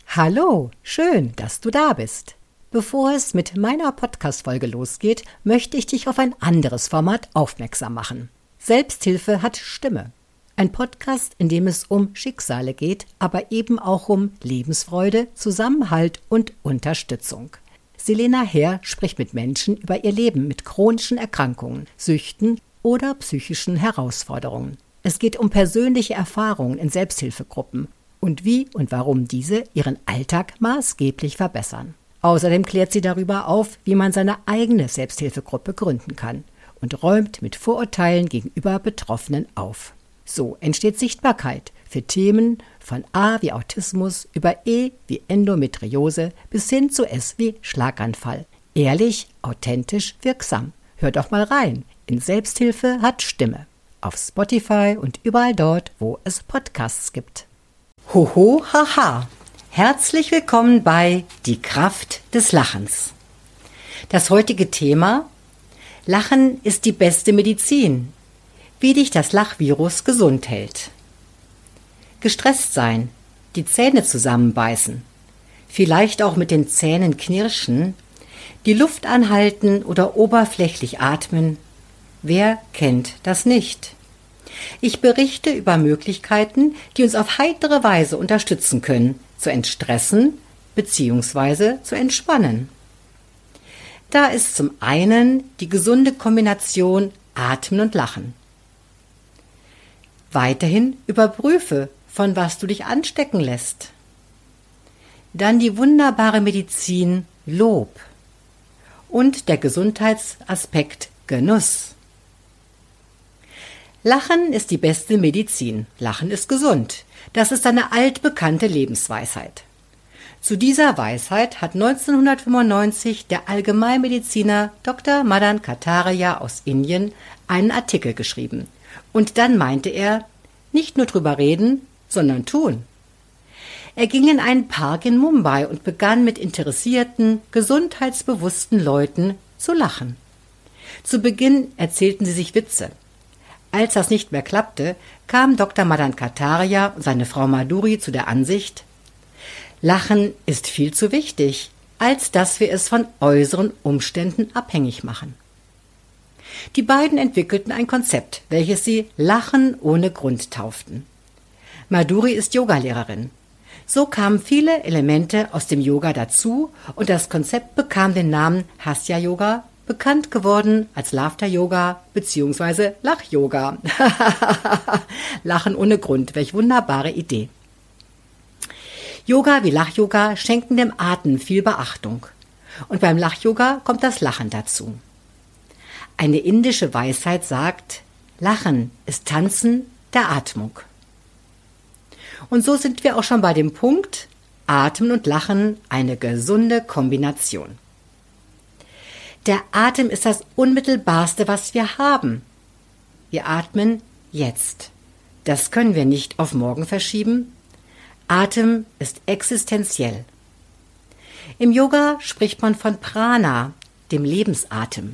Hallo, schön, dass du da bist. Bevor es mit meiner Podcast-Folge losgeht, möchte ich dich auf ein anderes Format aufmerksam machen. Selbsthilfe hat Stimme. Ein Podcast, in dem es um Schicksale geht, aber eben auch um Lebensfreude, Zusammenhalt und Unterstützung. Selena Herr spricht mit Menschen über ihr Leben mit chronischen Erkrankungen, Süchten oder psychischen Herausforderungen. Es geht um persönliche Erfahrungen in Selbsthilfegruppen und wie und warum diese ihren Alltag maßgeblich verbessern. Außerdem klärt sie darüber auf, wie man seine eigene Selbsthilfegruppe gründen kann und räumt mit Vorurteilen gegenüber Betroffenen auf. So entsteht Sichtbarkeit für Themen von A wie Autismus über E wie Endometriose bis hin zu S wie Schlaganfall. Ehrlich, authentisch, wirksam. Hör doch mal rein in Selbsthilfe hat Stimme. Auf Spotify und überall dort, wo es Podcasts gibt. Hoho, haha. Herzlich willkommen bei Die Kraft des Lachens. Das heutige Thema: Lachen ist die beste Medizin. Wie dich das Lachvirus gesund hält. Gestresst sein, die Zähne zusammenbeißen, vielleicht auch mit den Zähnen knirschen, die Luft anhalten oder oberflächlich atmen. Wer kennt das nicht? Ich berichte über Möglichkeiten, die uns auf heitere Weise unterstützen können, zu entstressen bzw. zu entspannen. Da ist zum einen die gesunde Kombination Atmen und Lachen. Weiterhin überprüfe, von was du dich anstecken lässt. Dann die wunderbare Medizin Lob und der Gesundheitsaspekt Genuss. Lachen ist die beste Medizin. Lachen ist gesund. Das ist eine altbekannte Lebensweisheit. Zu dieser Weisheit hat 1995 der Allgemeinmediziner Dr. Madan Kataria aus Indien einen Artikel geschrieben. Und dann meinte er, nicht nur drüber reden, sondern tun. Er ging in einen Park in Mumbai und begann mit interessierten, gesundheitsbewussten Leuten zu lachen. Zu Beginn erzählten sie sich Witze. Als das nicht mehr klappte, kam Dr. Madan Kataria und seine Frau Madhuri zu der Ansicht: Lachen ist viel zu wichtig, als dass wir es von äußeren Umständen abhängig machen. Die beiden entwickelten ein Konzept, welches sie Lachen ohne Grund tauften. Madhuri ist Yogalehrerin. So kamen viele Elemente aus dem Yoga dazu und das Konzept bekam den Namen Hasya Yoga, bekannt geworden als Laughter Yoga bzw. Lach-Yoga. Lachen ohne Grund, welch wunderbare Idee. Yoga wie Lach-Yoga schenken dem Atem viel Beachtung. Und beim Lach-Yoga kommt das Lachen dazu. Eine indische Weisheit sagt, Lachen ist Tanzen der Atmung. Und so sind wir auch schon bei dem Punkt, Atmen und Lachen, eine gesunde Kombination. Der Atem ist das Unmittelbarste, was wir haben. Wir atmen jetzt. Das können wir nicht auf morgen verschieben. Atem ist existenziell. Im Yoga spricht man von Prana, dem Lebensatem.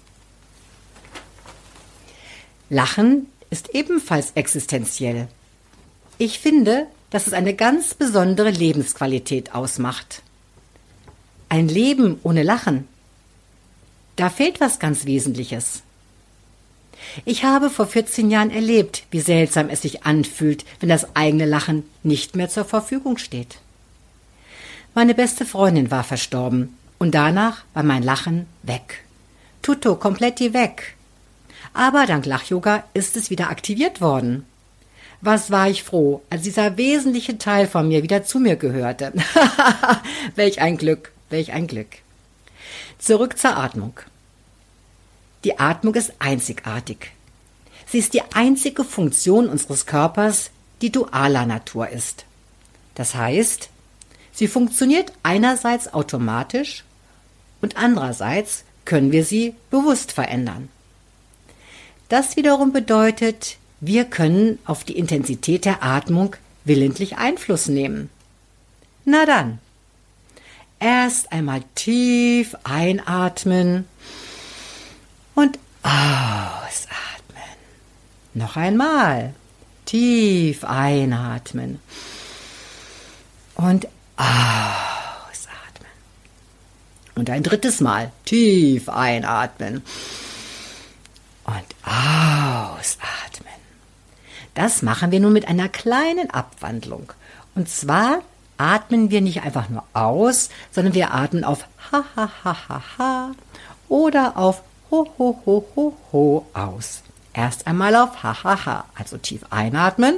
Lachen ist ebenfalls existenziell. Ich finde, dass es eine ganz besondere Lebensqualität ausmacht. Ein Leben ohne Lachen. Da fehlt was ganz Wesentliches. Ich habe vor 14 Jahren erlebt, wie seltsam es sich anfühlt, wenn das eigene Lachen nicht mehr zur Verfügung steht. Meine beste Freundin war verstorben und danach war mein Lachen weg. Tutto kompletti weg. Aber dank Lach-Yoga ist es wieder aktiviert worden. Was war ich froh, als dieser wesentliche Teil von mir wieder zu mir gehörte. Welch ein Glück, welch ein Glück. Zurück zur Atmung. Die Atmung ist einzigartig. Sie ist die einzige Funktion unseres Körpers, die dualer Natur ist. Das heißt, sie funktioniert einerseits automatisch und andererseits können wir sie bewusst verändern. Das wiederum bedeutet, wir können auf die Intensität der Atmung willentlich Einfluss nehmen. Na dann, erst einmal tief einatmen und ausatmen. Noch einmal tief einatmen und ausatmen. Und ein drittes Mal tief einatmen und ausatmen. Das machen wir nun mit einer kleinen Abwandlung. Und zwar atmen wir nicht einfach nur aus, sondern wir atmen auf ha, ha, ha, ha, ha oder auf ho, ho, ho, ho, ho aus. Erst einmal auf ha, ha, ha, also tief einatmen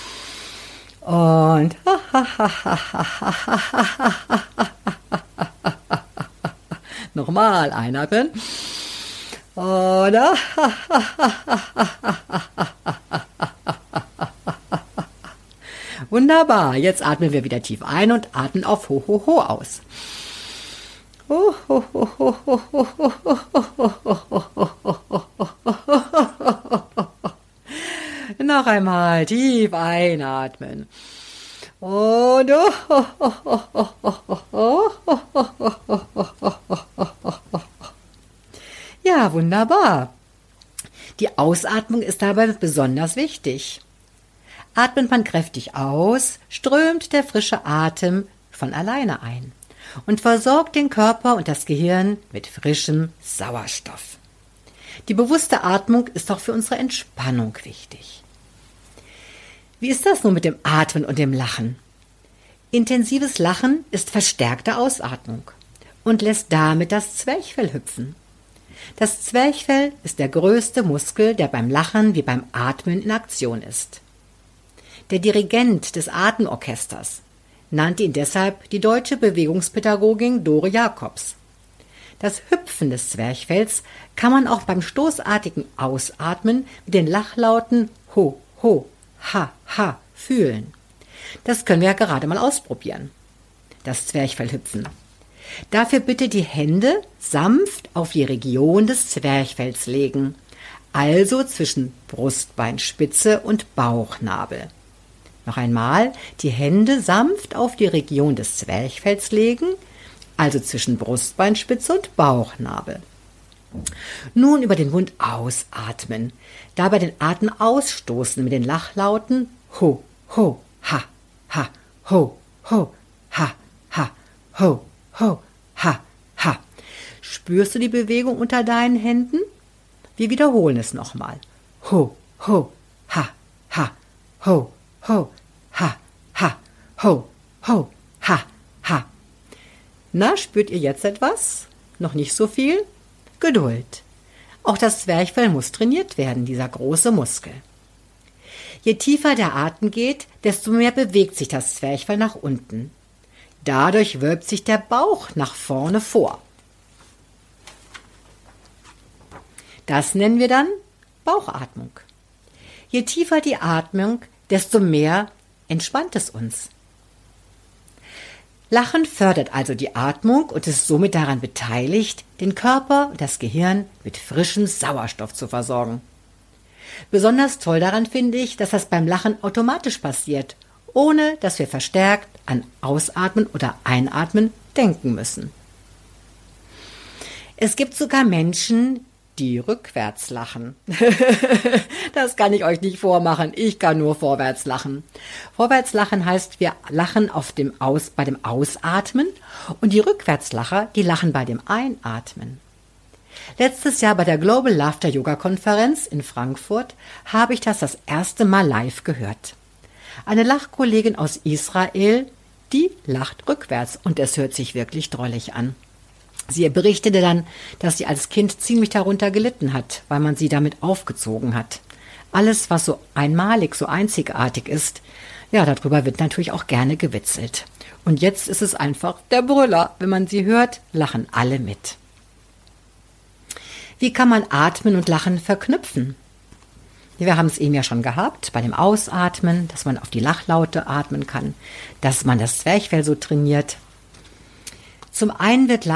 und ha, ha, ha, ha, ha, ha, ha, ha. Nochmal einatmen und wunderbar, jetzt atmen wir wieder tief ein und atmen auf ho, ho, ho aus. Ho, ho, ho, ho, ho, ho, ho, ho, ho, ho, ho. Noch einmal tief einatmen. Und ja, wunderbar. Die Ausatmung ist dabei besonders wichtig. Atmet man kräftig aus, strömt der frische Atem von alleine ein und versorgt den Körper und das Gehirn mit frischem Sauerstoff. Die bewusste Atmung ist auch für unsere Entspannung wichtig. Wie ist das nun mit dem Atmen und dem Lachen? Intensives Lachen ist verstärkte Ausatmung und lässt damit das Zwerchfell hüpfen. Das Zwerchfell ist der größte Muskel, der beim Lachen wie beim Atmen in Aktion ist. Der Dirigent des Atemorchesters nannte ihn deshalb die deutsche Bewegungspädagogin Dore Jacobs. Das Hüpfen des Zwerchfells kann man auch beim stoßartigen Ausatmen mit den Lachlauten ho, ho, ha, ha fühlen. Das können wir ja gerade mal ausprobieren. Das Zwerchfellhüpfen. Dafür bitte die Hände sanft auf die Region des Zwerchfells legen, also zwischen Brustbeinspitze und Bauchnabel. Noch einmal, die Hände sanft auf die Region des Zwerchfells legen, also zwischen Brustbeinspitze und Bauchnabel. Nun über den Mund ausatmen, dabei den Atem ausstoßen mit den Lachlauten ho, ho, ha, ha, ho, ho, ha, ha, ho, ho, ha, ha. Spürst du die Bewegung unter deinen Händen? Wir wiederholen es nochmal. Ho, ho, ha, ha, ho, ho, ha, ha, ho, ho, ha, ha. Na, spürt ihr jetzt etwas? Noch nicht so viel? Geduld. Auch das Zwerchfell muss trainiert werden, dieser große Muskel. Je tiefer der Atem geht, desto mehr bewegt sich das Zwerchfell nach unten. Dadurch wölbt sich der Bauch nach vorne vor. Das nennen wir dann Bauchatmung. Je tiefer die Atmung, desto mehr entspannt es uns. Lachen fördert also die Atmung und ist somit daran beteiligt, den Körper und das Gehirn mit frischem Sauerstoff zu versorgen. Besonders toll daran finde ich, dass das beim Lachen automatisch passiert, ohne dass wir verstärkt an Ausatmen oder Einatmen denken müssen. Es gibt sogar Menschen, die rückwärts lachen. Das kann ich euch nicht vormachen, ich kann nur vorwärts lachen. Vorwärts lachen heißt, wir lachen bei dem Ausatmen und die Rückwärtslacher, die lachen bei dem Einatmen. Letztes Jahr bei der Global Laughter Yoga Konferenz in Frankfurt habe ich das erste Mal live gehört. Eine Lachkollegin aus Israel, die lacht rückwärts und es hört sich wirklich drollig an. Sie berichtete dann, dass sie als Kind ziemlich darunter gelitten hat, weil man sie damit aufgezogen hat. Alles, was so einmalig, so einzigartig ist, ja, darüber wird natürlich auch gerne gewitzelt. Und jetzt ist es einfach der Brüller. Wenn man sie hört, lachen alle mit. Wie kann man Atmen und Lachen verknüpfen? Wir haben es eben ja schon gehabt, bei dem Ausatmen, dass man auf die Lachlaute atmen kann, dass man das Zwerchfell so trainiert. Zum einen wird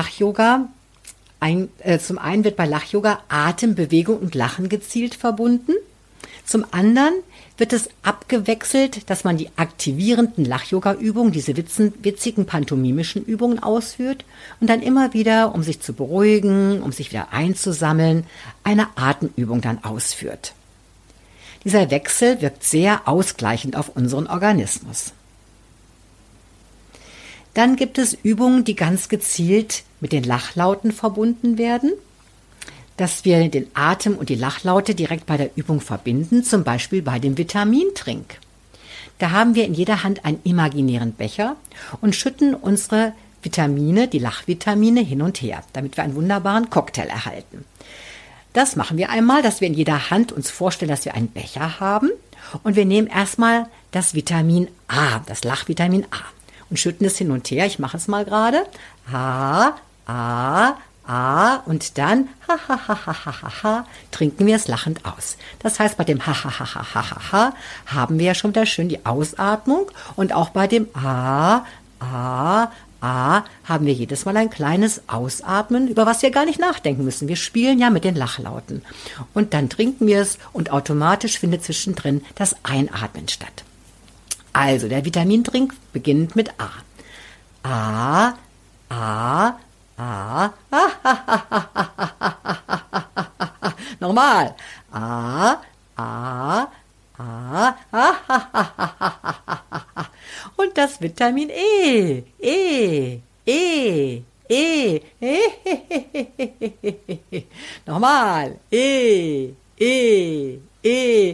bei Lachyoga Atem, Bewegung und Lachen gezielt verbunden. Zum anderen wird es abgewechselt, dass man die aktivierenden Lach-Yoga-Übungen, diese witzigen pantomimischen Übungen ausführt und dann immer wieder, um sich zu beruhigen, um sich wieder einzusammeln, eine Atemübung dann ausführt. Dieser Wechsel wirkt sehr ausgleichend auf unseren Organismus. Dann gibt es Übungen, die ganz gezielt mit den Lachlauten verbunden werden, dass wir den Atem und die Lachlaute direkt bei der Übung verbinden, zum Beispiel bei dem Vitamintrink. Da haben wir in jeder Hand einen imaginären Becher und schütten unsere Vitamine, die Lachvitamine, hin und her, damit wir einen wunderbaren Cocktail erhalten. Das machen wir einmal, dass wir in jeder Hand uns vorstellen, dass wir einen Becher haben und wir nehmen erstmal das Vitamin A, das Lachvitamin A und schütten es hin und her. Ich mache es mal gerade. A, A, A und dann ha ha ha ha ha ha ha trinken wir es lachend aus. Das heißt, bei dem ha ha ha ha ha ha ha haben wir ja schon wieder schön die Ausatmung und auch bei dem A, A, A haben wir jedes Mal ein kleines Ausatmen, über was wir gar nicht nachdenken müssen. Wir spielen ja mit den Lachlauten. Und dann trinken wir es und automatisch findet zwischendrin das Einatmen statt. Also, der Vitamintrink beginnt mit A. A, A, A, nochmal. A, A, A, und das Vitamin E, E, E, E, nochmal. E, E, E,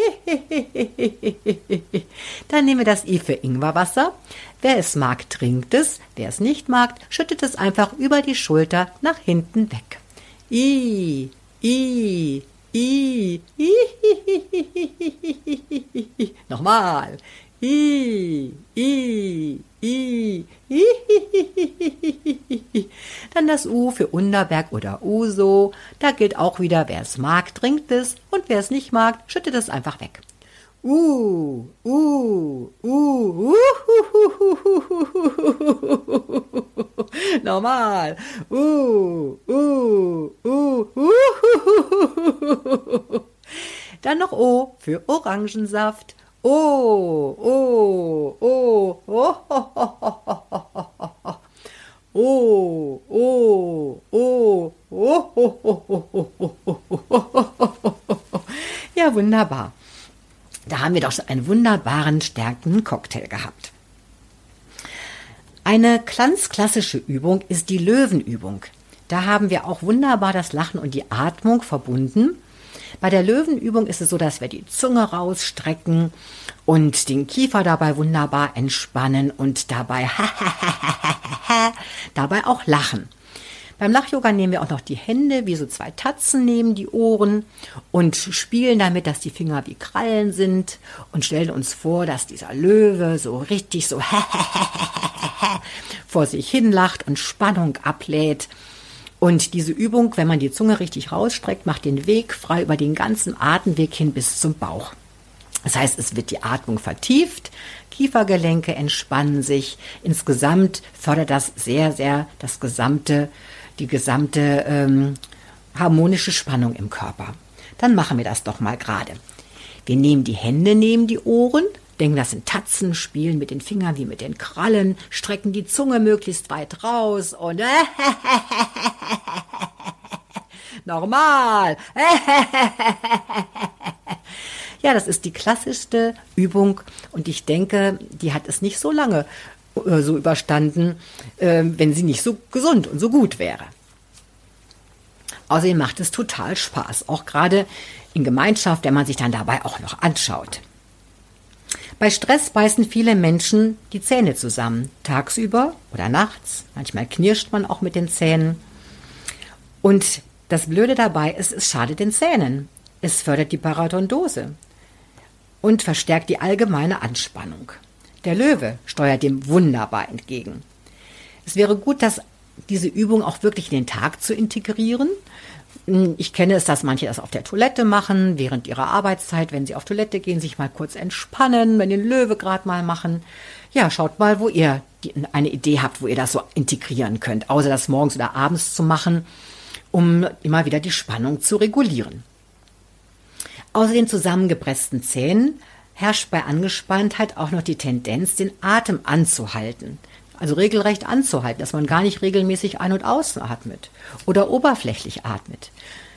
dann nehmen wir das I für Ingwerwasser. Wer es mag, trinkt es. Wer es nicht mag, schüttet es einfach über die Schulter nach hinten weg. I, I, I, I, nochmal. I, I, I, I, dann das U für Underberg oder Uso. Da gilt auch wieder, wer es mag, trinkt es und wer es nicht mag, schüttet es einfach weg. Nochmal. Dann noch O für Orangensaft. O, O, O, O, O, O, O, O. Ja, wunderbar. Da haben wir doch einen wunderbaren, stärkenden Cocktail gehabt. Eine ganz klassische Übung ist die Löwenübung. Da haben wir auch wunderbar das Lachen und die Atmung verbunden. Bei der Löwenübung ist es so, dass wir die Zunge rausstrecken und den Kiefer dabei wunderbar entspannen und dabei dabei auch lachen. Beim Lach-Yoga nehmen wir auch noch die Hände wie so zwei Tatzen neben die Ohren und spielen damit, dass die Finger wie Krallen sind und stellen uns vor, dass dieser Löwe so richtig so vor sich hin lacht und Spannung ablädt. Und diese Übung, wenn man die Zunge richtig rausstreckt, macht den Weg frei über den ganzen Atemweg hin bis zum Bauch. Das heißt, es wird die Atmung vertieft, Kiefergelenke entspannen sich. Insgesamt fördert das sehr, sehr die gesamte harmonische Spannung im Körper. Dann machen wir das doch mal gerade. Wir nehmen die Hände neben die Ohren, denken, das sind Tatzen, spielen mit den Fingern wie mit den Krallen, strecken die Zunge möglichst weit raus und nochmal. Ja, das ist die klassischste Übung und ich denke, die hat es nicht so lange so überstanden, wenn sie nicht so gesund und so gut wäre. Außerdem macht es total Spaß, auch gerade in Gemeinschaft, wenn man sich dann dabei auch noch anschaut. Bei Stress beißen viele Menschen die Zähne zusammen, tagsüber oder nachts. Manchmal knirscht man auch mit den Zähnen. Und das Blöde dabei ist, es schadet den Zähnen. Es fördert die Parodontose und verstärkt die allgemeine Anspannung. Der Löwe steuert dem wunderbar entgegen. Es wäre gut, diese Übung auch wirklich in den Tag zu integrieren. Ich kenne es, dass manche das auf der Toilette machen, während ihrer Arbeitszeit, wenn sie auf Toilette gehen, sich mal kurz entspannen, wenn den Löwe gerade mal machen. Ja, schaut mal, wo ihr eine Idee habt, wo ihr das so integrieren könnt, außer das morgens oder abends zu machen, um immer wieder die Spannung zu regulieren. Außer den zusammengepressten Zähnen herrscht bei Angespanntheit auch noch die Tendenz, den Atem anzuhalten. Also regelrecht anzuhalten, dass man gar nicht regelmäßig ein- und ausatmet oder oberflächlich atmet.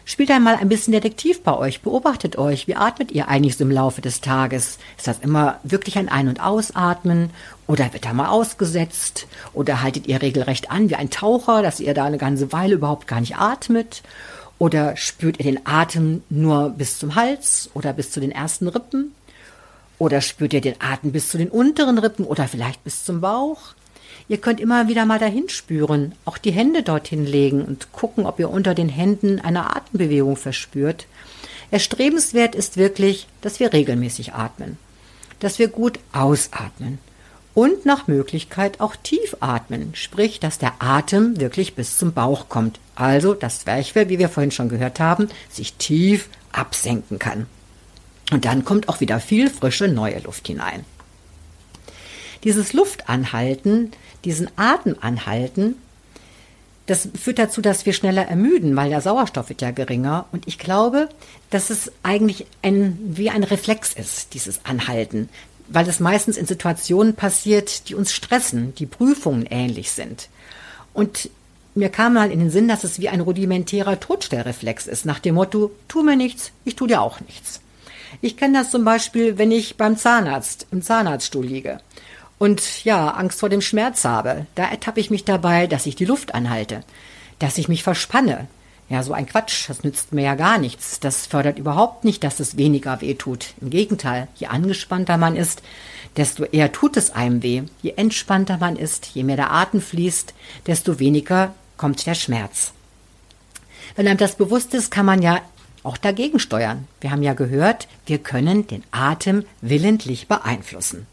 Spielt einmal ein bisschen Detektiv bei euch, beobachtet euch, wie atmet ihr eigentlich so im Laufe des Tages? Ist das immer wirklich ein Ein- und Ausatmen oder wird da mal ausgesetzt? Oder haltet ihr regelrecht an wie ein Taucher, dass ihr da eine ganze Weile überhaupt gar nicht atmet? Oder spürt ihr den Atem nur bis zum Hals oder bis zu den ersten Rippen? Oder spürt ihr den Atem bis zu den unteren Rippen oder vielleicht bis zum Bauch? Ihr könnt immer wieder mal dahin spüren, auch die Hände dorthin legen und gucken, ob ihr unter den Händen eine Atembewegung verspürt. Erstrebenswert ist wirklich, dass wir regelmäßig atmen, dass wir gut ausatmen und nach Möglichkeit auch tief atmen, sprich, dass der Atem wirklich bis zum Bauch kommt. Also das Zwerchfell, wie wir vorhin schon gehört haben, sich tief absenken kann. Und dann kommt auch wieder viel frische neue Luft hinein. Dieses Luftanhalten, diesen Atemanhalten, das führt dazu, dass wir schneller ermüden, weil der Sauerstoff wird ja geringer. Und ich glaube, dass es eigentlich wie ein Reflex ist, dieses Anhalten, weil es meistens in Situationen passiert, die uns stressen, die Prüfungen ähnlich sind. Und mir kam mal in den Sinn, dass es wie ein rudimentärer Todstellreflex ist, nach dem Motto, tu mir nichts, ich tu dir auch nichts. Ich kenne das zum Beispiel, wenn ich beim Zahnarzt, im Zahnarztstuhl liege und ja, Angst vor dem Schmerz habe. Da ertappe ich mich dabei, dass ich die Luft anhalte, dass ich mich verspanne. Ja, so ein Quatsch, das nützt mir ja gar nichts. Das fördert überhaupt nicht, dass es weniger weh tut. Im Gegenteil, je angespannter man ist, desto eher tut es einem weh. Je entspannter man ist, je mehr der Atem fließt, desto weniger kommt der Schmerz. Wenn einem das bewusst ist, kann man ja auch dagegen steuern. Wir haben ja gehört, wir können den Atem willentlich beeinflussen.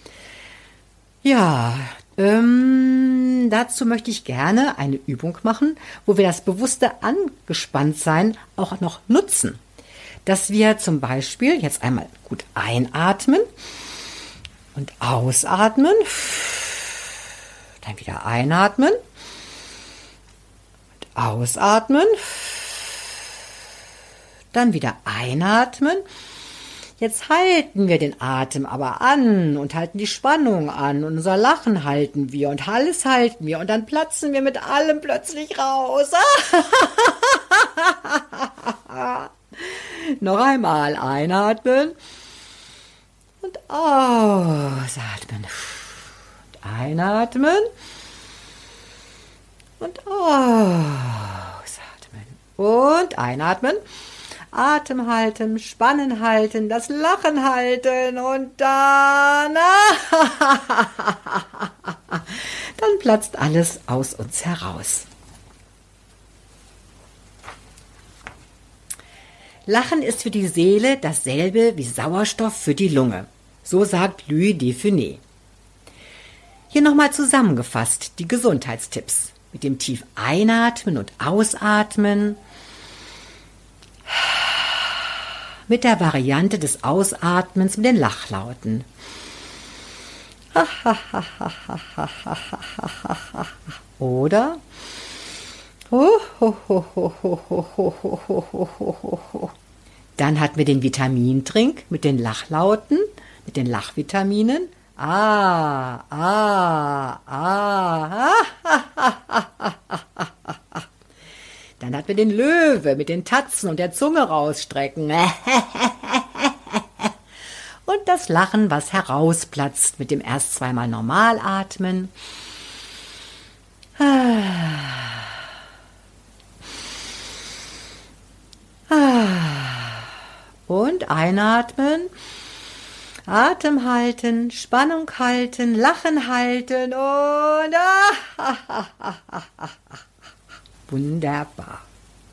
Ja, dazu möchte ich gerne eine Übung machen, wo wir das bewusste Angespanntsein auch noch nutzen. Dass wir zum Beispiel jetzt einmal gut einatmen und ausatmen, dann wieder einatmen und ausatmen, dann wieder einatmen. Jetzt halten wir den Atem aber an und halten die Spannung an und unser Lachen halten wir und alles halten wir und dann platzen wir mit allem plötzlich raus. Noch einmal einatmen und ausatmen. Und einatmen und ausatmen und einatmen. Atem halten, Spannen halten, das Lachen halten und dann platzt alles aus uns heraus. Lachen ist für die Seele dasselbe wie Sauerstoff für die Lunge. So sagt Louis de Funès. Hier nochmal zusammengefasst die Gesundheitstipps mit dem tief Einatmen und Ausatmen, mit der Variante des Ausatmens mit den Lachlauten. Oder dann hatten wir den Vitamintrink mit den Lachlauten, mit den Lachvitaminen. Dann hatten wir den Löwe mit den Tatzen und der Zunge rausstrecken. Und das Lachen, was herausplatzt mit dem erst zweimal normal atmen. Und einatmen. Atem halten, Spannung halten, Lachen halten und wunderbar.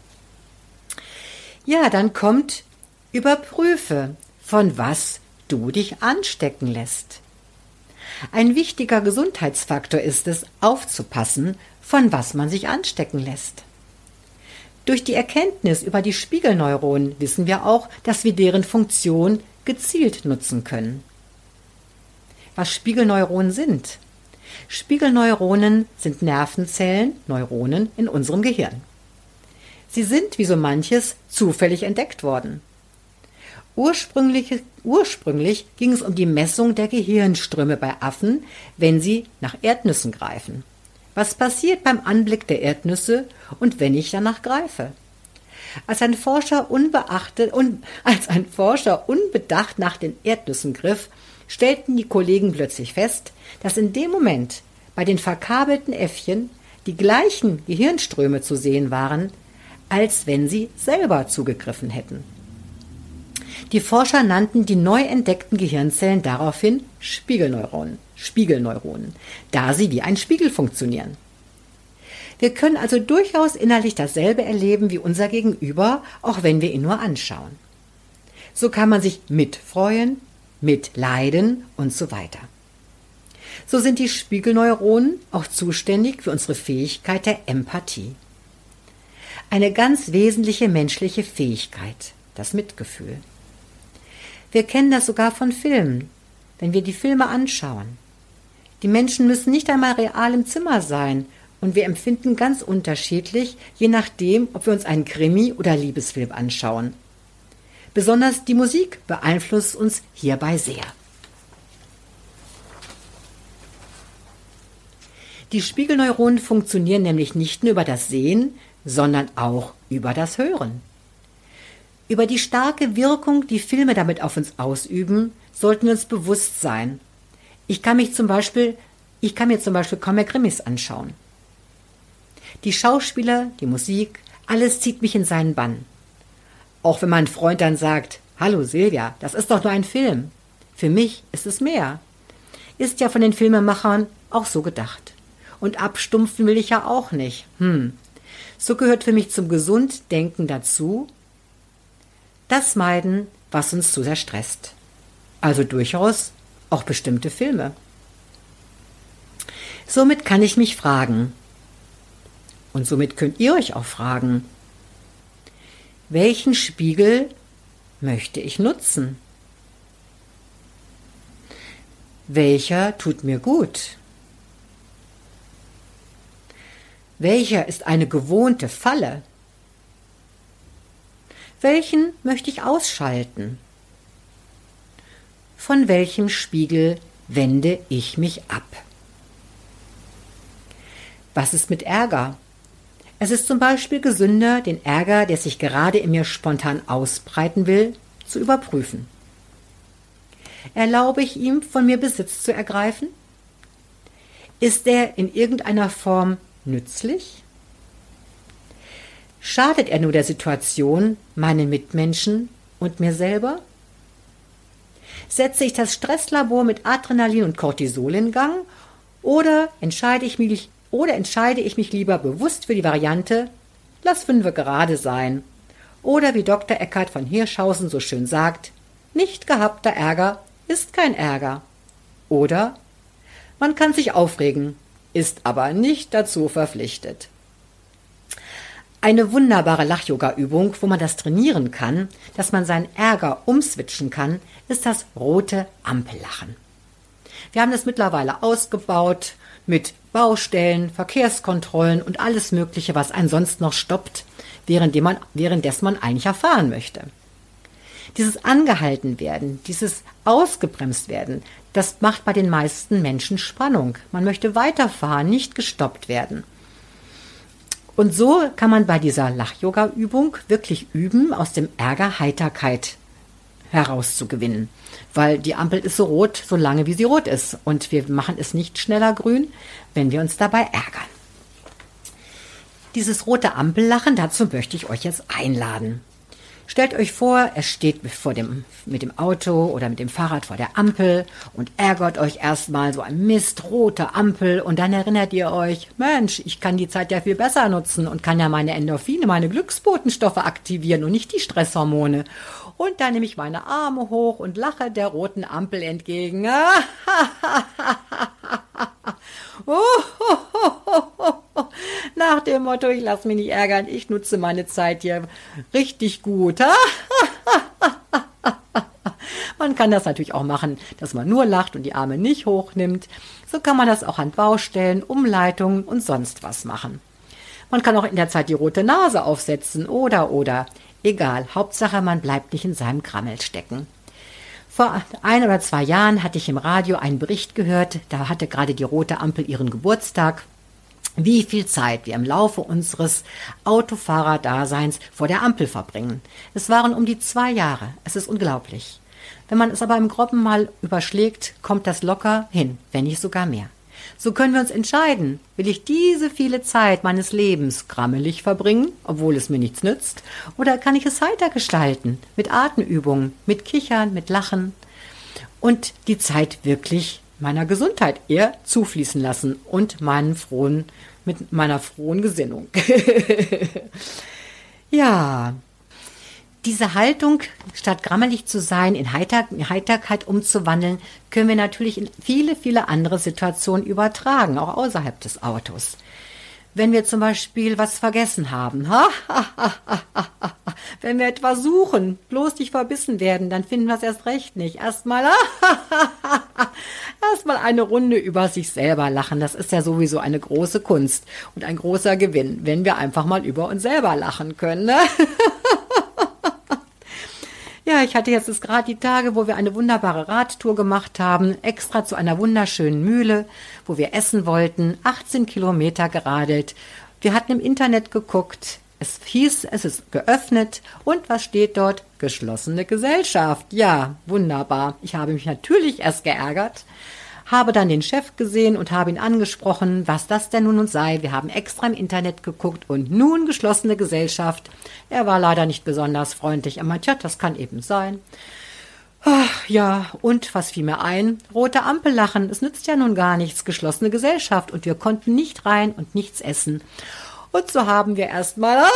Ja, dann kommt, überprüfe, von was du dich anstecken lässt. Ein wichtiger Gesundheitsfaktor ist es, aufzupassen, von was man sich anstecken lässt. Durch die Erkenntnis über die Spiegelneuronen wissen wir auch, dass wir deren Funktion gezielt nutzen können. Was Spiegelneuronen sind? Spiegelneuronen sind Nervenzellen, Neuronen in unserem Gehirn. Sie sind, wie so manches, zufällig entdeckt worden. Ursprünglich ging es um die Messung der Gehirnströme bei Affen, wenn sie nach Erdnüssen greifen. Was passiert beim Anblick der Erdnüsse und wenn ich danach greife? Als ein Forscher unbedacht nach den Erdnüssen griff, stellten die Kollegen plötzlich fest, dass in dem Moment bei den verkabelten Äffchen die gleichen Gehirnströme zu sehen waren, als wenn sie selber zugegriffen hätten. Die Forscher nannten die neu entdeckten Gehirnzellen daraufhin Spiegelneuronen, da sie wie ein Spiegel funktionieren. Wir können also durchaus innerlich dasselbe erleben wie unser Gegenüber, auch wenn wir ihn nur anschauen. So kann man sich mitfreuen, mitleiden und so weiter. So sind die Spiegelneuronen auch zuständig für unsere Fähigkeit der Empathie. Eine ganz wesentliche menschliche Fähigkeit, das Mitgefühl. Wir kennen das sogar von Filmen, wenn wir die Filme anschauen. Die Menschen müssen nicht einmal real im Zimmer sein und wir empfinden ganz unterschiedlich, je nachdem, ob wir uns einen Krimi oder Liebesfilm anschauen. Besonders die Musik beeinflusst uns hierbei sehr. Die Spiegelneuronen funktionieren nämlich nicht nur über das Sehen, sondern auch über das Hören. Über die starke Wirkung, die Filme damit auf uns ausüben, sollten wir uns bewusst sein. Ich kann mir zum Beispiel kaum mehr Krimis anschauen. Die Schauspieler, die Musik, alles zieht mich in seinen Bann. Auch wenn mein Freund dann sagt, »Hallo Silvia, das ist doch nur ein Film.« Für mich ist es mehr. Ist ja von den Filmemachern auch so gedacht. Und abstumpfen will ich ja auch nicht. So gehört für mich zum Gesunddenken dazu, das meiden, was uns zu sehr stresst. Also durchaus auch bestimmte Filme. Somit kann ich mich fragen, und somit könnt ihr euch auch fragen, welchen Spiegel möchte ich nutzen? Welcher tut mir gut? Welcher ist eine gewohnte Falle? Welchen möchte ich ausschalten? Von welchem Spiegel wende ich mich ab? Was ist mit Ärger? Es ist zum Beispiel gesünder, den Ärger, der sich gerade in mir spontan ausbreiten will, zu überprüfen. Erlaube ich ihm, von mir Besitz zu ergreifen? Ist er in irgendeiner Form nützlich? Schadet er nur der Situation, meinen Mitmenschen und mir selber? Setze ich das Stresslabor mit Adrenalin und Cortisol in Gang oder entscheide ich mich lieber bewusst für die Variante, lass 5 gerade sein? Oder wie Dr. Eckhard von Hirschhausen so schön sagt, nicht gehabter Ärger ist kein Ärger. Oder man kann sich aufregen, ist aber nicht dazu verpflichtet. Eine wunderbare Lach-Yoga-Übung, wo man das trainieren kann, dass man seinen Ärger umswitchen kann, ist das rote Ampellachen. Wir haben das mittlerweile ausgebaut mit Baustellen, Verkehrskontrollen und alles Mögliche, was einen sonst noch stoppt, währenddessen man eigentlich erfahren möchte. Dieses angehalten werden, dieses ausgebremst werden, das macht bei den meisten Menschen Spannung. Man möchte weiterfahren, nicht gestoppt werden. Und so kann man bei dieser Lach-Yoga-Übung wirklich üben, aus dem Ärger Heiterkeit herauszugewinnen. Weil die Ampel ist so rot, so lange wie sie rot ist. Und wir machen es nicht schneller grün, wenn wir uns dabei ärgern. Dieses rote Ampellachen, dazu möchte ich euch jetzt einladen. Stellt euch vor, er steht mit dem Auto oder mit dem Fahrrad vor der Ampel und ärgert euch erstmal so ein Mist, rote Ampel und dann erinnert ihr euch, Mensch, ich kann die Zeit ja viel besser nutzen und kann ja meine Endorphine, meine Glücksbotenstoffe aktivieren und nicht die Stresshormone. Und dann nehme ich meine Arme hoch und lache der roten Ampel entgegen. Nach dem Motto, ich lasse mich nicht ärgern, ich nutze meine Zeit hier richtig gut. Man kann das natürlich auch machen, dass man nur lacht und die Arme nicht hochnimmt. So kann man das auch an Baustellen, Umleitungen und sonst was machen. Man kann auch in der Zeit die rote Nase aufsetzen oder. Egal, Hauptsache man bleibt nicht in seinem Krammel stecken. Vor 1 oder 2 Jahren hatte ich im Radio einen Bericht gehört, da hatte gerade die rote Ampel ihren Geburtstag. wie viel Zeit wir im Laufe unseres Autofahrerdaseins vor der Ampel verbringen. Es waren um die 2 Jahre. Es ist unglaublich. Wenn man es aber im Groben mal überschlägt, kommt das locker hin, wenn nicht sogar mehr. So können wir uns entscheiden, will ich diese viele Zeit meines Lebens grammelig verbringen, obwohl es mir nichts nützt, oder kann ich es heiter gestalten, mit Atemübungen, mit Kichern, mit Lachen und die Zeit wirklich meiner Gesundheit eher zufließen lassen und mit meiner frohen Gesinnung. Ja, diese Haltung, statt grammelig zu sein, in Heiterkeit umzuwandeln, können wir natürlich in viele, viele andere Situationen übertragen, auch außerhalb des Autos. Wenn wir zum Beispiel was vergessen haben, wenn wir etwas suchen, bloß nicht verbissen werden, dann finden wir es erst recht nicht. Erstmal eine Runde über sich selber lachen. Das ist ja sowieso eine große Kunst und ein großer Gewinn, wenn wir einfach mal über uns selber lachen können. Ne? Ja, ich hatte jetzt gerade die Tage, wo wir eine wunderbare Radtour gemacht haben, extra zu einer wunderschönen Mühle, wo wir essen wollten, 18 Kilometer geradelt. Wir hatten im Internet geguckt, es hieß, es ist geöffnet und was steht dort? Geschlossene Gesellschaft. Ja, wunderbar. Ich habe mich natürlich erst geärgert, habe dann den Chef gesehen und habe ihn angesprochen, was das denn nun sei. Wir haben extra im Internet geguckt und nun geschlossene Gesellschaft. Er war leider nicht besonders freundlich. Er meinte, ja, das kann eben sein. Ach, ja, und was fiel mir ein? Rote Ampel lachen. Es nützt ja nun gar nichts. Geschlossene Gesellschaft. Und wir konnten nicht rein und nichts essen. Und so haben wir erstmal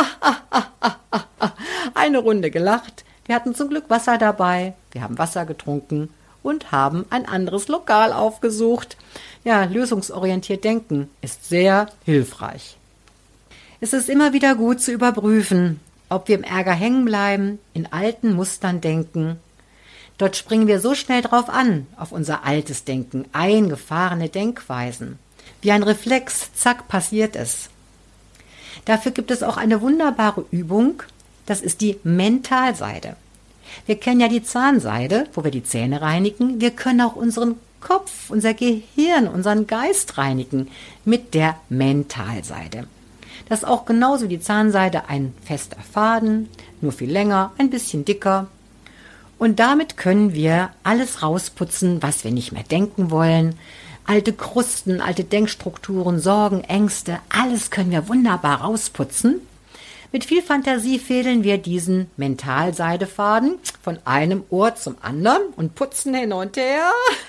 eine Runde gelacht. Wir hatten zum Glück Wasser dabei. Wir haben Wasser getrunken und haben ein anderes Lokal aufgesucht. Ja, lösungsorientiert denken ist sehr hilfreich. Es ist immer wieder gut zu überprüfen, ob wir im Ärger hängen bleiben, in alten Mustern denken. Dort springen wir so schnell drauf an, auf unser altes Denken, eingefahrene Denkweisen. Wie ein Reflex, zack, passiert es. Dafür gibt es auch eine wunderbare Übung, das ist die Mentalseide. Wir kennen ja die Zahnseide, wo wir die Zähne reinigen. Wir können auch unseren Kopf, unser Gehirn, unseren Geist reinigen mit der Mentalseide. Das ist auch genauso wie die Zahnseide ein fester Faden, nur viel länger, ein bisschen dicker. Und damit können wir alles rausputzen, was wir nicht mehr denken wollen. Alte Krusten, alte Denkstrukturen, Sorgen, Ängste, alles können wir wunderbar rausputzen. Mit viel Fantasie fädeln wir diesen Mentalseidefaden von einem Ohr zum anderen und putzen hin und her.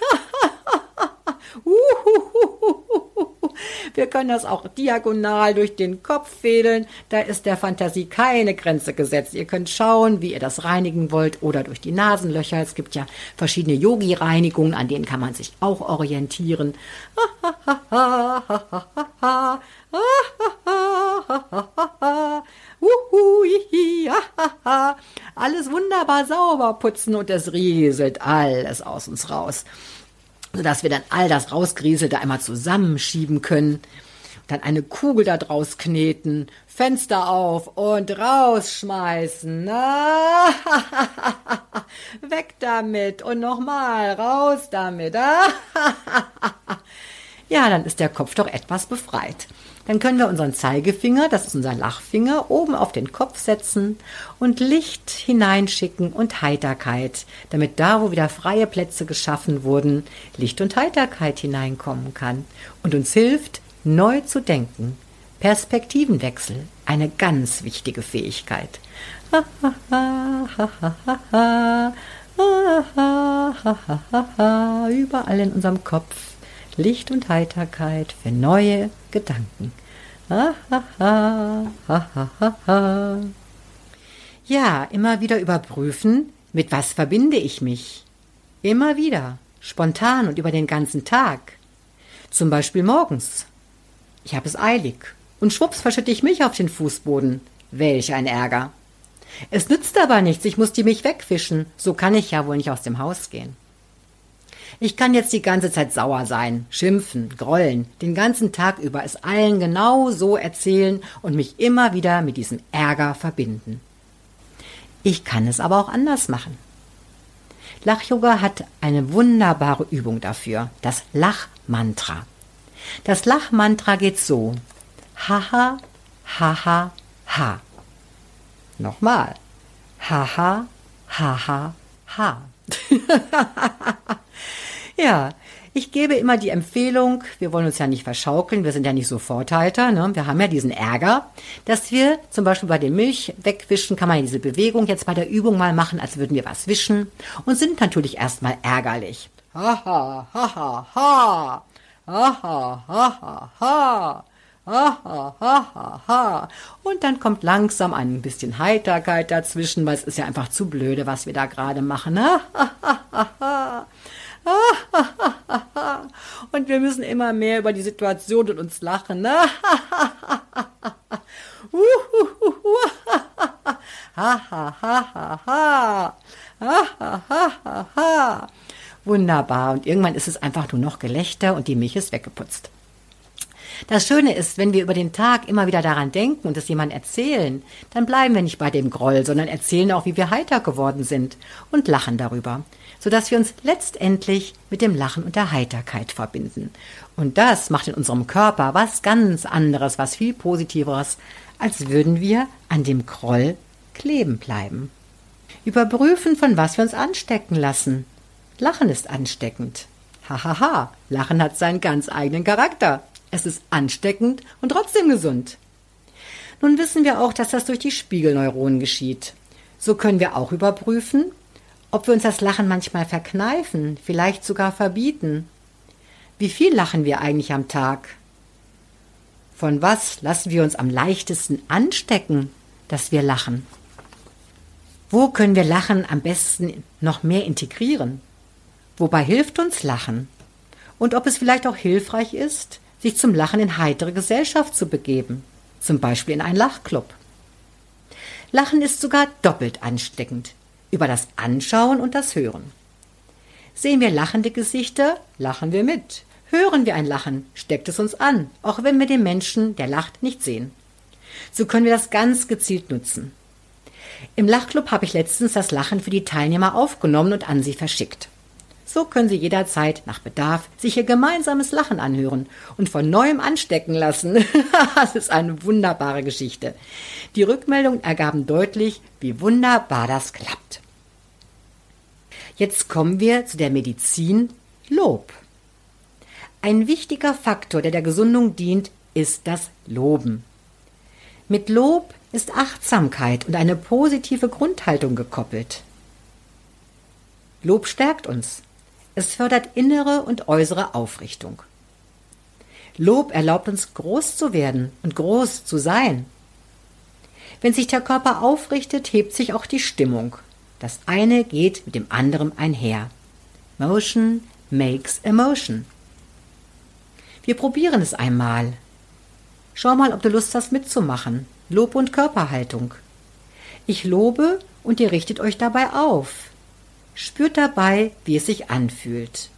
Wir können das auch diagonal durch den Kopf fädeln. Da ist der Fantasie keine Grenze gesetzt. Ihr könnt schauen, wie ihr das reinigen wollt oder durch die Nasenlöcher. Es gibt ja verschiedene Yogi-Reinigungen, an denen kann man sich auch orientieren. Alles wunderbar sauber putzen und es rieselt alles aus uns raus, sodass wir dann all das Rausgerieselte einmal zusammenschieben können, dann eine Kugel da draus kneten, Fenster auf und rausschmeißen. Weg damit und nochmal raus damit. Ja, dann ist der Kopf doch etwas befreit. Dann können wir unseren Zeigefinger, das ist unser Lachfinger, oben auf den Kopf setzen und Licht hineinschicken und Heiterkeit, damit da, wo wieder freie Plätze geschaffen wurden, Licht und Heiterkeit hineinkommen kann und uns hilft, neu zu denken. Perspektivenwechsel, eine ganz wichtige Fähigkeit. Überall in unserem Kopf. Licht und Heiterkeit für neue Gedanken. Ja, immer wieder überprüfen, mit was verbinde ich mich. Immer wieder, spontan und über den ganzen Tag. Zum Beispiel morgens. Ich habe es eilig und schwupps verschütte ich mich auf den Fußboden. Welch ein Ärger. Es nützt aber nichts, ich muss die Milch wegwischen. So kann ich ja wohl nicht aus dem Haus gehen. Ich kann jetzt die ganze Zeit sauer sein, schimpfen, grollen, den ganzen Tag über es allen genau so erzählen und mich immer wieder mit diesem Ärger verbinden. Ich kann es aber auch anders machen. Lach-Yoga hat eine wunderbare Übung dafür, das Lachmantra. Das Lachmantra geht so. Haha, haha, ha. Nochmal. Haha, haha, ha. Ja, ich gebe immer die Empfehlung, wir wollen uns ja nicht verschaukeln, wir sind ja nicht so Vorteilter, ne? Wir haben ja diesen Ärger, dass wir zum Beispiel bei dem Milch wegwischen, kann man ja diese Bewegung jetzt bei der Übung mal machen, als würden wir was wischen und sind natürlich erstmal ärgerlich. Ha, ha, ha, ha, ha, ha, ha, ha, ha. Ha, ha, ha, ha, ha. Und dann kommt langsam ein bisschen Heiterkeit dazwischen, weil es ist ja einfach zu blöde, was wir da gerade machen. Ha, ha, ha, ha, ha. Und wir müssen immer mehr über die Situation und uns lachen. Wunderbar. Und irgendwann ist es einfach nur noch Gelächter und die Milch ist weggeputzt. Das Schöne ist, wenn wir über den Tag immer wieder daran denken und es jemandem erzählen, dann bleiben wir nicht bei dem Groll, sondern erzählen auch, wie wir heiter geworden sind und lachen darüber, sodass wir uns letztendlich mit dem Lachen und der Heiterkeit verbinden. Und das macht in unserem Körper was ganz anderes, was viel Positiveres, als würden wir an dem Groll kleben bleiben. Überprüfen, von was wir uns anstecken lassen. Lachen ist ansteckend. Hahaha, Lachen hat seinen ganz eigenen Charakter. Es ist ansteckend und trotzdem gesund. Nun wissen wir auch, dass das durch die Spiegelneuronen geschieht. So können wir auch überprüfen, ob wir uns das Lachen manchmal verkneifen, vielleicht sogar verbieten. Wie viel lachen wir eigentlich am Tag? Von was lassen wir uns am leichtesten anstecken, dass wir lachen? Wo können wir Lachen am besten noch mehr integrieren? Wobei hilft uns Lachen? Und ob es vielleicht auch hilfreich ist, sich zum Lachen in heitere Gesellschaft zu begeben, zum Beispiel in einen Lachclub. Lachen ist sogar doppelt ansteckend, über das Anschauen und das Hören. Sehen wir lachende Gesichter, lachen wir mit. Hören wir ein Lachen, steckt es uns an, auch wenn wir den Menschen, der lacht, nicht sehen. So können wir das ganz gezielt nutzen. Im Lachclub habe ich letztens das Lachen für die Teilnehmer aufgenommen und an sie verschickt. So können Sie jederzeit nach Bedarf sich Ihr gemeinsames Lachen anhören und von Neuem anstecken lassen. Das ist eine wunderbare Geschichte. Die Rückmeldungen ergaben deutlich, wie wunderbar das klappt. Jetzt kommen wir zu der Medizin Lob. Ein wichtiger Faktor, der Gesundung dient, ist das Loben. Mit Lob ist Achtsamkeit und eine positive Grundhaltung gekoppelt. Lob stärkt uns. Es fördert innere und äußere Aufrichtung. Lob erlaubt uns, groß zu werden und groß zu sein. Wenn sich der Körper aufrichtet, hebt sich auch die Stimmung. Das eine geht mit dem anderen einher. Motion makes emotion. Wir probieren es einmal. Schau mal, ob du Lust hast mitzumachen. Lob und Körperhaltung. Ich lobe und ihr richtet euch dabei auf. Spürt dabei, wie es sich anfühlt.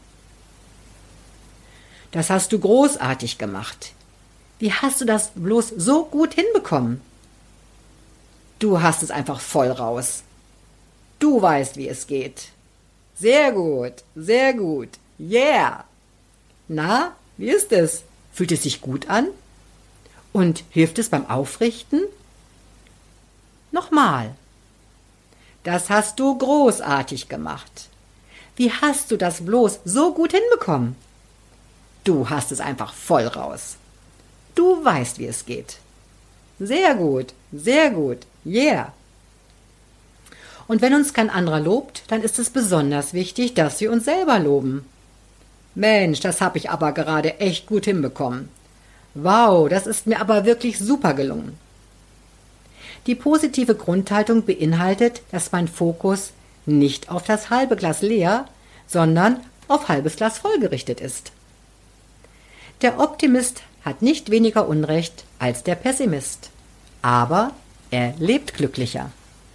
Das hast du großartig gemacht. Wie hast du das bloß so gut hinbekommen? Du hast es einfach voll raus. Du weißt, wie es geht. Sehr gut, yeah. Na, wie ist es? Fühlt es sich gut an? Und hilft es beim Aufrichten? Nochmal. Das hast du großartig gemacht. Wie hast du das bloß so gut hinbekommen? Du hast es einfach voll raus. Du weißt, wie es geht. Sehr gut, yeah. Und wenn uns kein anderer lobt, dann ist es besonders wichtig, dass wir uns selber loben. Mensch, das habe ich aber gerade echt gut hinbekommen. Wow, das ist mir aber wirklich super gelungen. Die positive Grundhaltung beinhaltet, dass mein Fokus nicht auf das halbe Glas leer, sondern auf halbes Glas voll gerichtet ist. Der Optimist hat nicht weniger Unrecht als der Pessimist, aber er lebt glücklicher.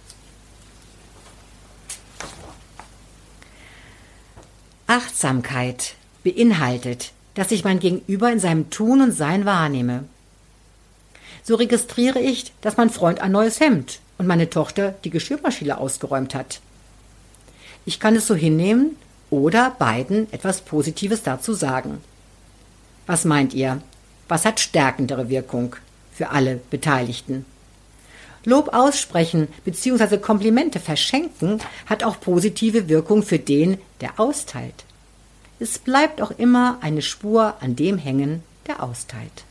Achtsamkeit beinhaltet, dass ich mein Gegenüber in seinem Tun und Sein wahrnehme. So registriere ich, dass mein Freund ein neues Hemd und meine Tochter die Geschirrmaschine ausgeräumt hat. Ich kann es so hinnehmen oder beiden etwas Positives dazu sagen. Was meint ihr? Was hat stärkendere Wirkung für alle Beteiligten? Lob aussprechen bzw. Komplimente verschenken hat auch positive Wirkung für den, der austeilt. Es bleibt auch immer eine Spur an dem hängen, der austeilt.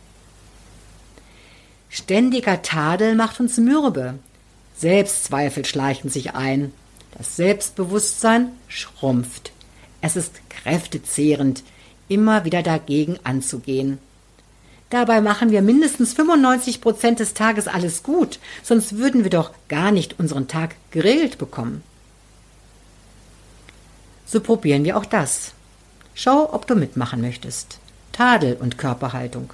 Ständiger Tadel macht uns mürbe. Selbstzweifel schleichen sich ein. Das Selbstbewusstsein schrumpft. Es ist kräftezehrend, immer wieder dagegen anzugehen. Dabei machen wir mindestens 95% des Tages alles gut, sonst würden wir doch gar nicht unseren Tag geregelt bekommen. So probieren wir auch das. Schau, ob du mitmachen möchtest. Tadel und Körperhaltung.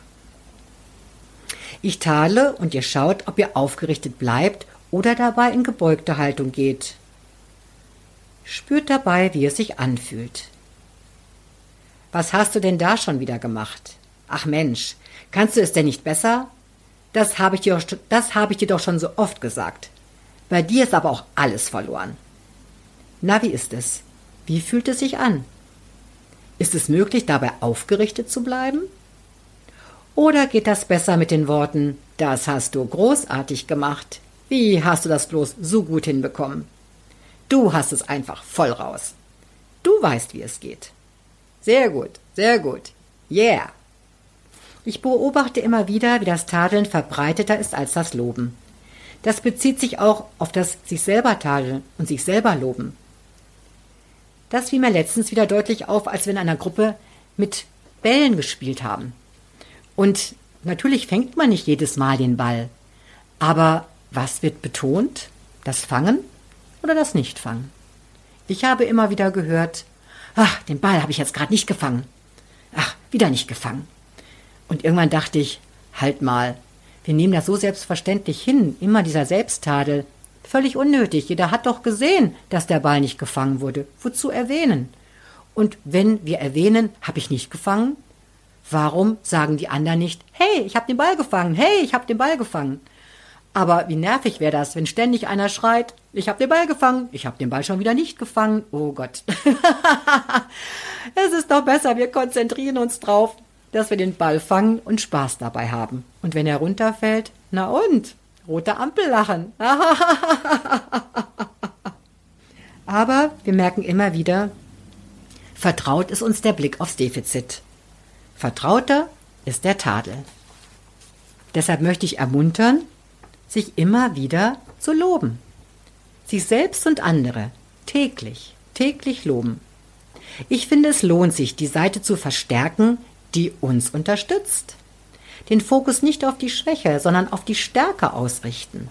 Ich tadle und ihr schaut, ob ihr aufgerichtet bleibt oder dabei in gebeugte Haltung geht. Spürt dabei, wie es sich anfühlt. Was hast du denn da schon wieder gemacht? Ach Mensch, kannst du es denn nicht besser? Das habe ich dir doch schon so oft gesagt. Bei dir ist aber auch alles verloren. Na, wie ist es? Wie fühlt es sich an? Ist es möglich, dabei aufgerichtet zu bleiben? Oder geht das besser mit den Worten, das hast du großartig gemacht. Wie hast du das bloß so gut hinbekommen? Du hast es einfach voll raus. Du weißt, wie es geht. Sehr gut, sehr gut. Yeah. Ich beobachte immer wieder, wie das Tadeln verbreiteter ist als das Loben. Das bezieht sich auch auf das sich selber tadeln und sich selber loben. Das fiel mir letztens wieder deutlich auf, als wir in einer Gruppe mit Bällen gespielt haben. Und natürlich fängt man nicht jedes Mal den Ball. Aber was wird betont? Das Fangen oder das Nichtfangen? Ich habe immer wieder gehört, ach, den Ball habe ich jetzt gerade nicht gefangen. Ach, wieder nicht gefangen. Und irgendwann dachte ich, halt mal, wir nehmen das so selbstverständlich hin, immer dieser Selbsttadel. Völlig unnötig, jeder hat doch gesehen, dass der Ball nicht gefangen wurde. Wozu erwähnen? Und wenn wir erwähnen, habe ich nicht gefangen, warum sagen die anderen nicht, hey, ich habe den Ball gefangen, hey, ich habe den Ball gefangen? Aber wie nervig wäre das, wenn ständig einer schreit, ich habe den Ball gefangen, ich habe den Ball schon wieder nicht gefangen. Oh Gott. Es ist doch besser, wir konzentrieren uns drauf, dass wir den Ball fangen und Spaß dabei haben. Und wenn er runterfällt, na und? Rote Ampel lachen. Aber wir merken immer wieder, vertraut ist uns der Blick aufs Defizit. Vertrauter ist der Tadel. Deshalb möchte ich ermuntern, sich immer wieder zu loben. Sich selbst und andere täglich loben. Ich finde, es lohnt sich, die Seite zu verstärken, die uns unterstützt. Den Fokus nicht auf die Schwäche, sondern auf die Stärke ausrichten.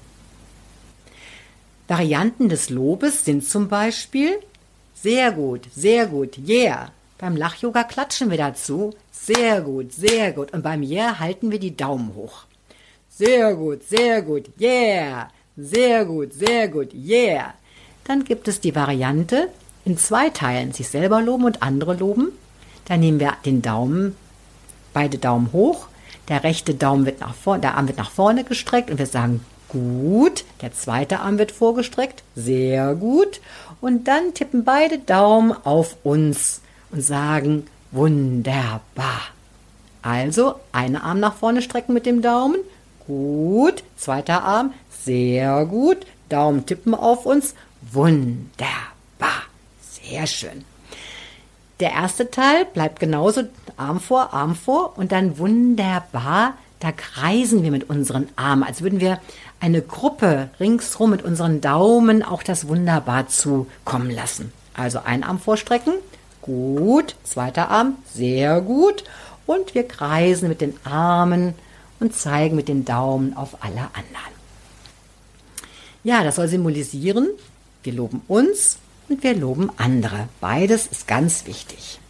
Varianten des Lobes sind zum Beispiel sehr gut, yeah. Beim Lach-Yoga klatschen wir dazu, sehr gut. Und beim Yeah halten wir die Daumen hoch. Sehr gut, yeah. Sehr gut, yeah. Dann gibt es die Variante in 2 Teilen, sich selber loben und andere loben. Dann nehmen wir den Daumen, beide Daumen hoch. Der rechte Daumen wird der Arm wird nach vorne gestreckt und wir sagen gut. Der zweite Arm wird vorgestreckt, sehr gut. Und dann tippen beide Daumen auf uns und sagen wunderbar. Also einen Arm nach vorne strecken mit dem Daumen, gut. Zweiter Arm, sehr gut. Daumen tippen auf uns, wunderbar. Sehr schön. Der erste Teil bleibt genauso Arm vor und dann wunderbar, da kreisen wir mit unseren Armen, als würden wir eine Gruppe ringsrum mit unseren Daumen auch das wunderbar zukommen lassen. Also einen Arm vorstrecken, gut, zweiter Arm, sehr gut und wir kreisen mit den Armen und zeigen mit den Daumen auf alle anderen. Ja, das soll symbolisieren, wir loben uns und wir loben andere. Beides ist ganz wichtig.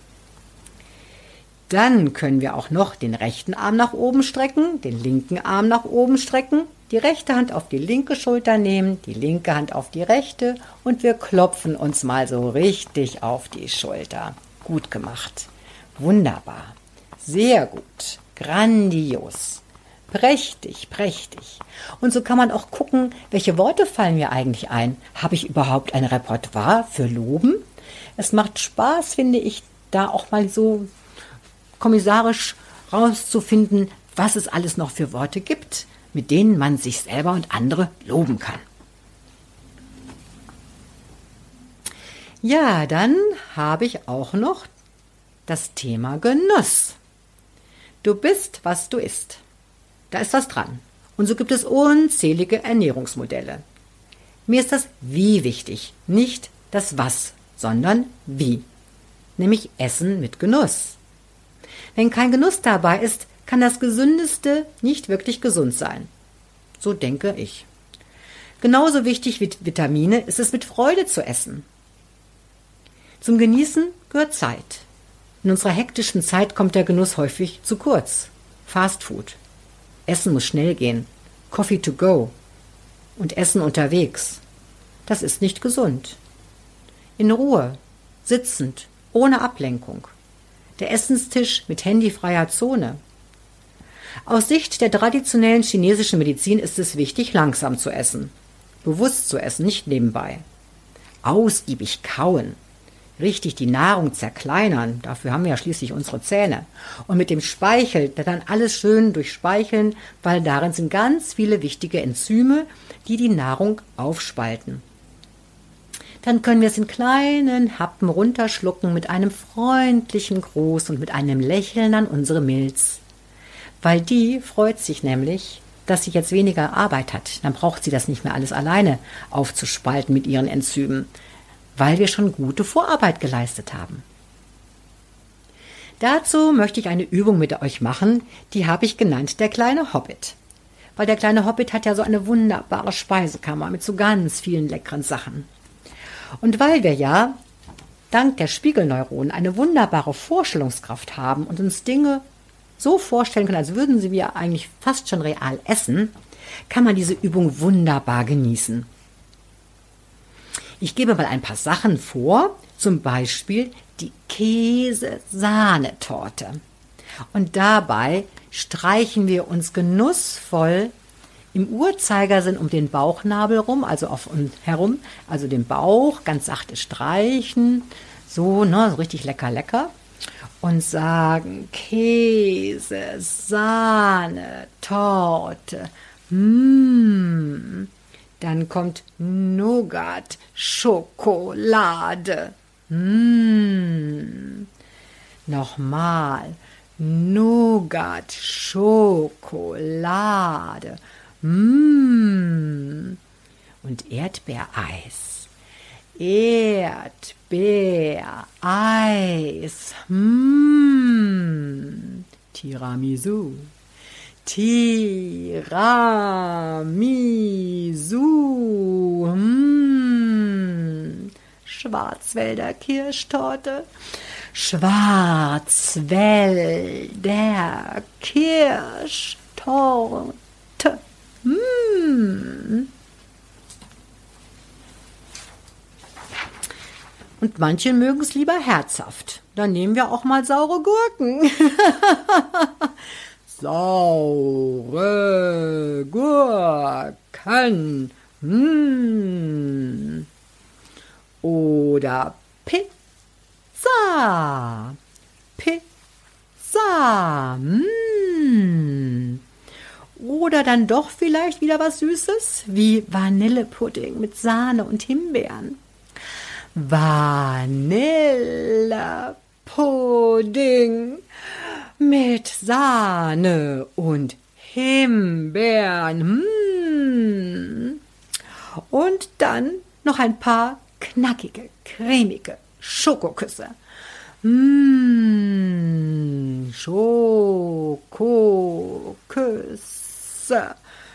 Dann können wir auch noch den rechten Arm nach oben strecken, den linken Arm nach oben strecken, die rechte Hand auf die linke Schulter nehmen, die linke Hand auf die rechte und wir klopfen uns mal so richtig auf die Schulter. Gut gemacht. Wunderbar. Sehr gut. Grandios. Prächtig. Und so kann man auch gucken, welche Worte fallen mir eigentlich ein. Habe ich überhaupt ein Repertoire für Loben? Es macht Spaß, finde ich, da auch mal so kommissarisch rauszufinden, was es alles noch für Worte gibt, mit denen man sich selber und andere loben kann. Ja, dann habe ich auch noch das Thema Genuss. Du bist, was du isst. Da ist was dran. Und so gibt es unzählige Ernährungsmodelle. Mir ist das Wie wichtig, nicht das Was, sondern Wie. Nämlich Essen mit Genuss. Wenn kein Genuss dabei ist, kann das Gesündeste nicht wirklich gesund sein. So denke ich. Genauso wichtig wie Vitamine ist es, mit Freude zu essen. Zum Genießen gehört Zeit. In unserer hektischen Zeit kommt der Genuss häufig zu kurz. Fast Food. Essen muss schnell gehen. Coffee to go. Und Essen unterwegs. Das ist nicht gesund. In Ruhe, sitzend, ohne Ablenkung. Der Essenstisch mit handyfreier Zone. Aus Sicht der traditionellen chinesischen Medizin ist es wichtig, langsam zu essen. Bewusst zu essen, nicht nebenbei. Ausgiebig kauen. Richtig die Nahrung zerkleinern, dafür haben wir ja schließlich unsere Zähne. Und mit dem Speichel, dann alles schön durchspeicheln, weil darin sind ganz viele wichtige Enzyme, die die Nahrung aufspalten. Dann können wir es in kleinen Happen runterschlucken mit einem freundlichen Gruß und mit einem Lächeln an unsere Milz. Weil die freut sich nämlich, dass sie jetzt weniger Arbeit hat. Dann braucht sie das nicht mehr alles alleine aufzuspalten mit ihren Enzymen, weil wir schon gute Vorarbeit geleistet haben. Dazu möchte ich eine Übung mit euch machen, die habe ich genannt, der kleine Hobbit. Weil der kleine Hobbit hat ja so eine wunderbare Speisekammer mit so ganz vielen leckeren Sachen. Und weil wir ja dank der Spiegelneuronen eine wunderbare Vorstellungskraft haben und uns Dinge so vorstellen können, als würden sie wir eigentlich fast schon real essen, kann man diese Übung wunderbar genießen. Ich gebe mal ein paar Sachen vor, zum Beispiel die Käse-Sahnetorte. Und dabei streichen wir uns genussvoll im Uhrzeigersinn um den Bauchnabel rum, also auf und herum, also den Bauch ganz sachte streichen, so, ne, so richtig lecker, lecker. Und sagen Käse, Sahne, Torte. Dann kommt Nougat, Schokolade. Nochmal. Nougat, Schokolade. Und Erdbeereis. Erdbeereis. Tiramisu. Tiramisu. Schwarzwälder Kirschtorte. Schwarzwälder Kirschtorte. Und manche mögen es lieber herzhaft. Dann nehmen wir auch mal saure Gurken. Saure Gurken. Oder Pizza. Pizza. Oder dann doch vielleicht wieder was Süßes, wie Vanillepudding mit Sahne und Himbeeren. Vanillepudding mit Sahne und Himbeeren. Und dann noch ein paar knackige, cremige Schokoküsse. Schokoküsse.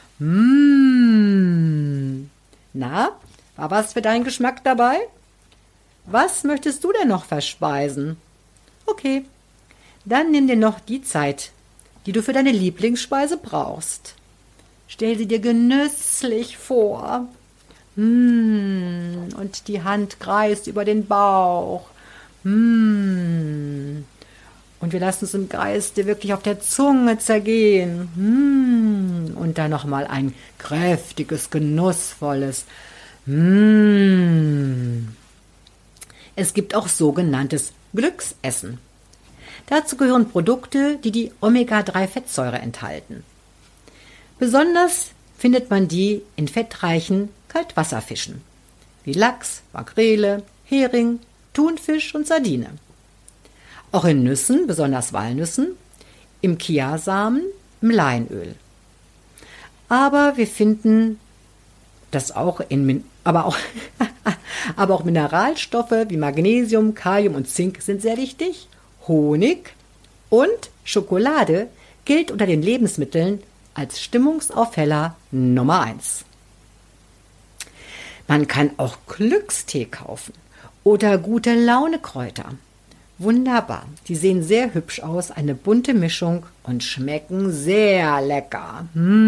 Na, war was für deinen Geschmack dabei? Was möchtest du denn noch verspeisen? Okay, dann nimm dir noch die Zeit, die du für deine Lieblingsspeise brauchst. Stell sie dir genüsslich vor. Und die Hand kreist über den Bauch. Und wir lassen es im Geiste wirklich auf der Zunge zergehen. Und dann nochmal ein kräftiges, genussvolles. Es gibt auch sogenanntes Glücksessen. Dazu gehören Produkte, die die Omega-3-Fettsäure enthalten. Besonders findet man die in fettreichen Kaltwasserfischen, wie Lachs, Makrele, Hering, Thunfisch und Sardine. Auch in Nüssen, besonders Walnüssen, im Chiasamen, im Leinöl. Aber wir finden das auch aber auch Mineralstoffe wie Magnesium, Kalium und Zink sind sehr wichtig. Honig und Schokolade gilt unter den Lebensmitteln als Stimmungsaufheller Nummer 1. Man kann auch Glückstee kaufen oder gute Launekräuter. Wunderbar, die sehen sehr hübsch aus, eine bunte Mischung und schmecken sehr lecker.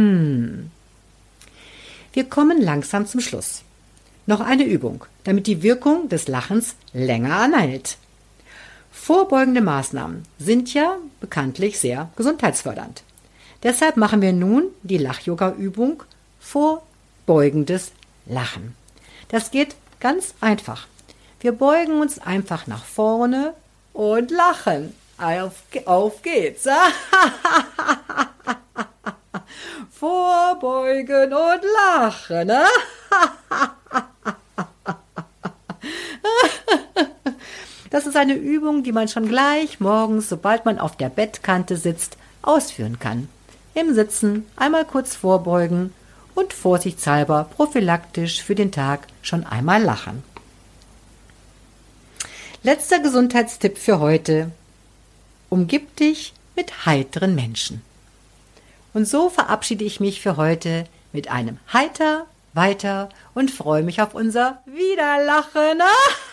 Wir kommen langsam zum Schluss. Noch eine Übung, damit die Wirkung des Lachens länger anhält. Vorbeugende Maßnahmen sind ja bekanntlich sehr gesundheitsfördernd. Deshalb machen wir nun die Lach-Yoga-Übung Vorbeugendes Lachen. Das geht ganz einfach. Wir beugen uns einfach nach vorne und lachen. Auf geht's. Vorbeugen und lachen. Das ist eine Übung, die man schon gleich morgens, sobald man auf der Bettkante sitzt, ausführen kann. Im Sitzen einmal kurz vorbeugen und vorsichtshalber prophylaktisch für den Tag schon einmal lachen. Letzter Gesundheitstipp für heute. Umgib dich mit heiteren Menschen. Und so verabschiede ich mich für heute mit einem Heiter, weiter und freue mich auf unser Wiederlachen.